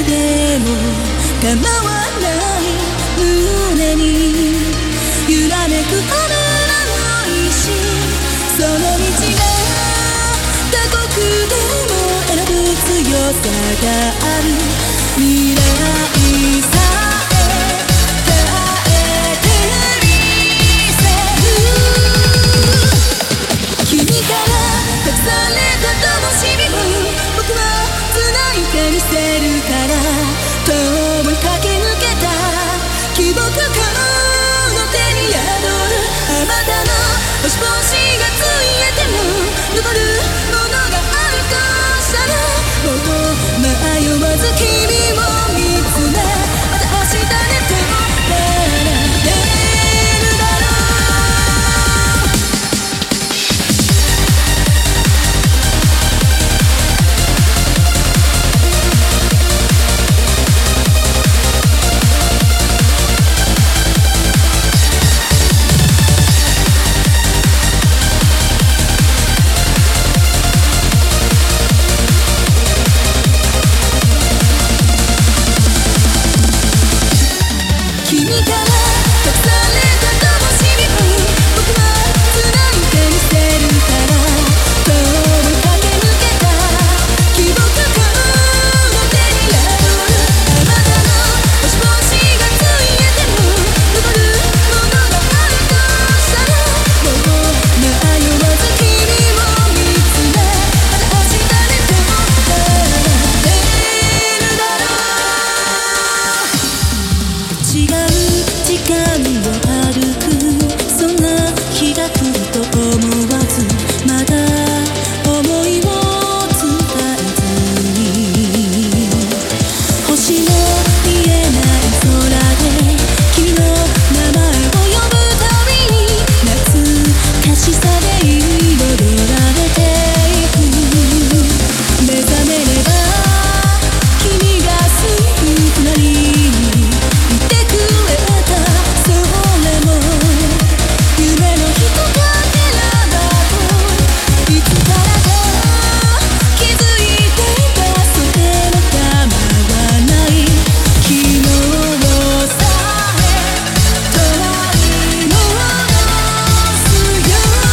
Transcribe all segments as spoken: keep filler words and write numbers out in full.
でも構わない胸に揺らめく雨の石、その道が過酷でも選ぶ強さがある未来さえ変えてみせる。君から託された灯火を僕は繋いでみせるから、共に駆け抜けた希望この手に宿るあまたの星々がついえても残るものがあるとしたら、もう迷わず君を見つめ、また明日ねと笑ってるだろう。君から託された灯火を僕は繋いでみせるから、共に駆け抜けた希望この手に宿るあまたの星々がついえても残るものがあるとしたら、もう迷わず君を見つめ、また明日ねと笑ってるだろう。違う時間を歩く、そんな日が来ると思わず、まだ思いを伝えずに、星の見えない空で君の名前を呼ぶたびに、懐かしさで彩られていく。目覚めれば君がすぐ隣にいてくれた、それも夢のひとかけらだといつからか気づいていた。それも構わない昨日さえ取り戻すよ。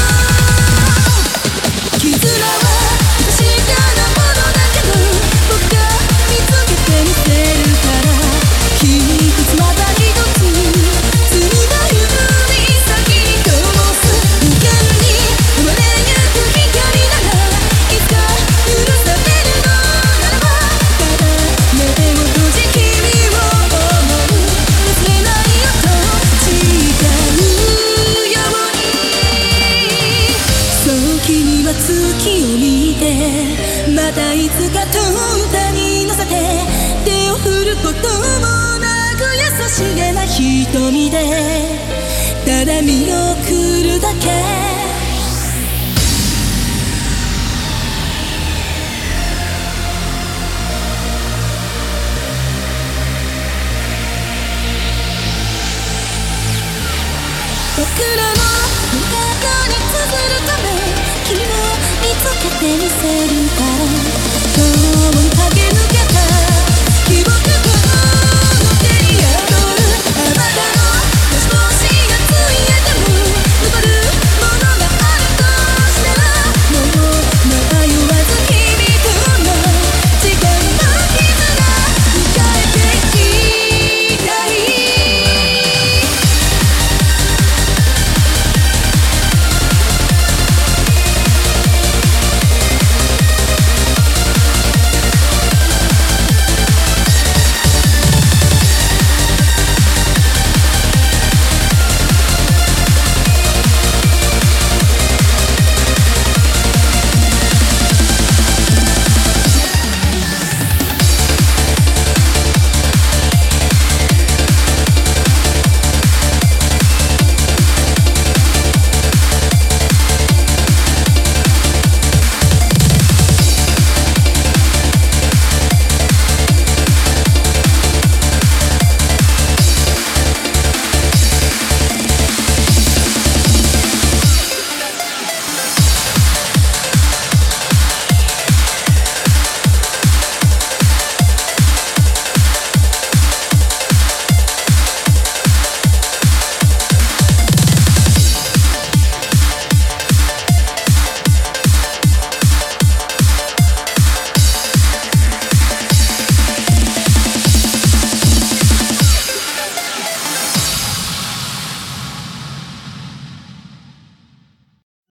絆は確かなものだけど僕が見つけてみせるから、一つまた一つ罪が指先に灯す無限に生まれゆく光なら、いつか許されるのならば、ただ目を閉じ君を思う忘れないよと誓うように。そう君は月を見て、またいつか灯台に乗せて、手を振ることもなく優しげな瞳でただ見送るだけ。僕らの中に綴るため君を見つけてみせるから。